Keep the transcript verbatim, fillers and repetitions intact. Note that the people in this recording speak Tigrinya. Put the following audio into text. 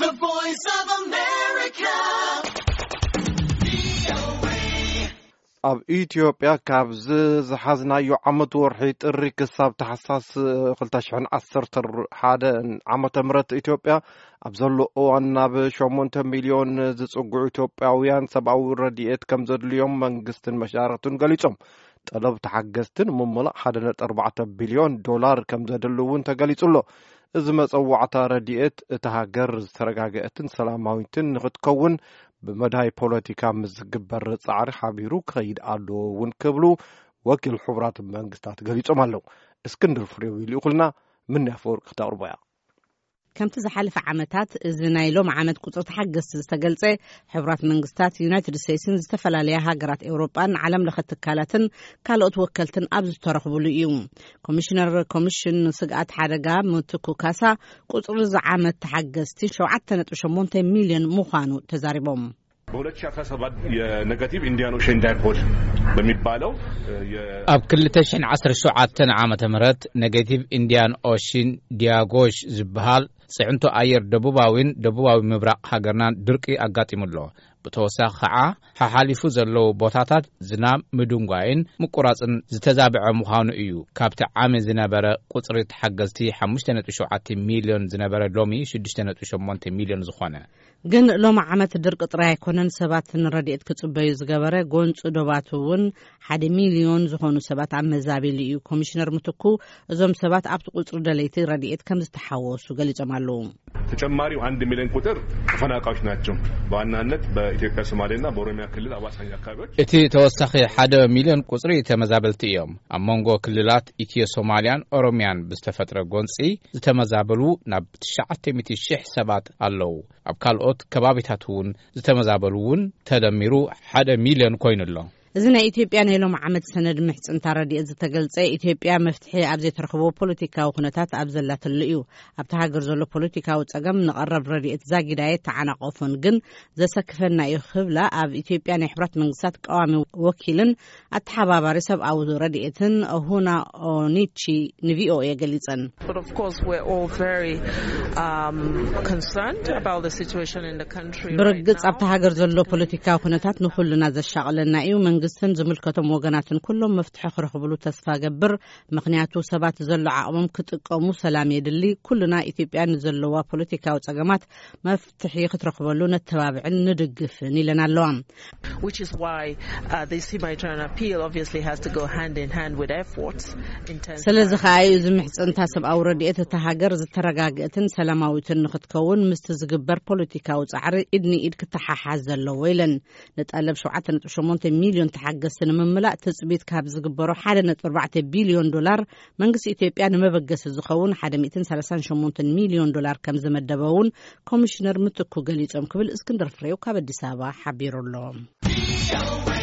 The Voice of America. ኣብ ኢትዮጵያ ካብ ዝሓዝናዮ ዓመት ወርሒ ጥሪ ክሳብ ተሓሳስ ክልተ ሽሕን ዓሰርተ ሓደ ዓመተ ምህረት ኢትዮጵያ ኣብ ዘሎ እዋን ናብ ሸሞንተ ሚልዮን ዝጽጉዑ ኢትዮጵያውያን ሰብኣዊ ረድኤት ከም ዘድልዮም መንግስትን መሻርክትን ገሊጾም ጠለብ ተሓገዝትን ምምላእ ሓደ ነጥቢ ኣርባዕተ ቢልዮን ዶላር ከም ዘድልውን ተገሊጹሎ እዚ መጸዋዕታ ረድኤት እቲ ሃገር ዝተረጋገአትን ሰላማዊትን ንኽትከውን بمدهاي بوليتيكا مزقبر صعر حبيرو كيد ألو ونكبلو وكيل حبرات المنجستات قليتهم هلو اسكندر فريوي اللي قلنا من نفور اختار بيا كم تزحلف عمتات زنايلوم عمد كتر تحجز استقلت حبرات منجستات يونايتد ستيتس استفل عليها هاجرات أوروبا علم لخت كالتن كالو توكلتن أبز ترخبوا اليوم كوميشنر كوميشن سقعت حرجة متكو كاسا كتر زعمت تحجزتي شو عتنت وشمونت مليون مخانو تزاربهم በሁለት ሺህ አስራ ሰባት የኔጋቲቭ ኢንዲያን ኦሽን ዳይፖል በሚባለው ኣብ ክልተ ሽሕን ዓሰርተ ሸውዓተ ዓመተ ምህረት ኔጋቲቭ ኢንዲያን ኦሽን ዲያጎሽ ዝበሃል ጽዕንቶ ኣየር ደቡባዊን ደቡባዊ ምብራቅ ሃገርናን ድርቂ ኣጋጢሙሎ ብተወሳኺ ከዓ ሓሓሊፉ ዘለው ቦታታት ዝናብ ምድንጓይን ምቁራጽን ዝተዛብዐ ምዃኑ እዩ ካብቲ ዓመት ዝነበረ ቁጽሪ ተሓገዝቲ ሓሙሽተ ነጥቢ ሸውዓተ ሚልዮን ዝነበረ ሎሚ ሽዱሽተ ነጥቢ ሸሞንተ ሚልዮን ዝኾነ ግን ሎም ዓመት ድርቅ ጥራይ ኣይኮነን ሰባትን ረድኤት ክጽበዩ ዝገበረ ጎንጹ ዶባቱ እውን ሓደ ሚልዮን ዝኾኑ ሰባት ኣብ መዛቤል እዩ ኮሚሽነር ምትኩ እዞም ሰባት ኣብቲ ቁጽሪ ደለይቲ ረድኤት ከም ዝተሓወሱ ገሊጾም ኣለዉ ተጨማሪው አንድ ሚሊዮን ቁጥር ተፈናቃዮች ናቸው በዋናነት በኢትዮጵያ ሶማሌና በኦሮሚያ ክልል አዋሳኝ አካባቢዎች እቲ ተወሳኺ ሓደ ሚሊዮን ቁጽሪ ተመዛበልቲ እዮም ኣብ መንጎ ክልላት ኢትዮ ሶማሊያን ኦሮሚያን ብዝተፈጥረ ጎንጺ ዝተመዛበሉ ናብ ትሽዓተ ሺህ ሰባት ኣለዉ ኣብ ካልኦት ከባቢታቱን ዝተመዛበሉውን ተደሚሩ ሓደ ሚሊዮን ኮይኑሎ እዚ ናይ ኢትዮጵያ ናይ ሎም ዓመት ሰነድ ምሕጽንታ ረድኤት ዝተገልጸ ኢትዮጵያ መፍትሒ ኣብ ዘይተረኽቦ ፖለቲካዊ ኩነታት ኣብ ዘላትሉ እዩ ኣብቲ ሃገር ዘሎ ፖለቲካዊ ጸገም ንቐረብ ረድኤት ዛጊዳየ ተዓናቐፉን ግን ዘሰክፈና እዩ ክብላ ኣብ ኢትዮጵያ ናይ ሕብራት መንግስታት ቀዋሚ ወኪልን ኣተሓባባሪ ሰብኣዊ ረድኤትን ሁና ኦኒቺ ንቪኦኤ ገሊጸን But of course we're all very um concerned about the situation in the country ብርግጽ ኣብቲ ሃገር ዘሎ ፖለቲካዊ ኩነታት ንኹልና ዘሻቕለና እዩ መንግስትን ዝምልከቶም ወገናትን ኩሎም መፍትሒ ክረኽብሉ ተስፋ ገብር ምክንያቱ ሰባት ዘሎ ዓቕሞም ክጥቀሙ ሰላም የድሊ ኩልና ኢትዮጵያ ንዘለዋ ፖለቲካዊ ጸገማት መፍትሒ ክትረኽበሉ ነተባብዕን ንድግፍን ኢለና ኣለዋ which is why uh, this humanitarian appeal obviously has to go hand in hand with efforts intense ስለዚ ኸኣዩ ዝምሕጽንታ ሰብኣዊ ረድኤት እቲ ሃገር ዝተረጋግአትን ሰላማዊትን ንኽትከውን ምስቲ ዝግበር ፖለቲካዊ ጻዕሪ ኢድኒ ኢድ ክትሓሓዝ ዘለዎ ኢለን ነጠለብ ሸውዓተ ነጥቢ ሸሞንተ ሚልዮን ተሓገዝትን ምምላእ ተጽቢት ካብ ዝግበሮ ሓደ ነጥቢ ኣርባዕተ ቢልዮን ዶላር መንግስቲ ኢትዮጵያ ንመበገሲ ዝኸውን ሓደ ሚእትን ሰላሳን ሸሞንተ ሚልዮን ዶላር ከም ዝመደበውን ኮሚሽነር ምትኩ ገሊጾም ክብል እስክንድር ፍሬው ካብ አዲስ አበባ ሓቢሩሎም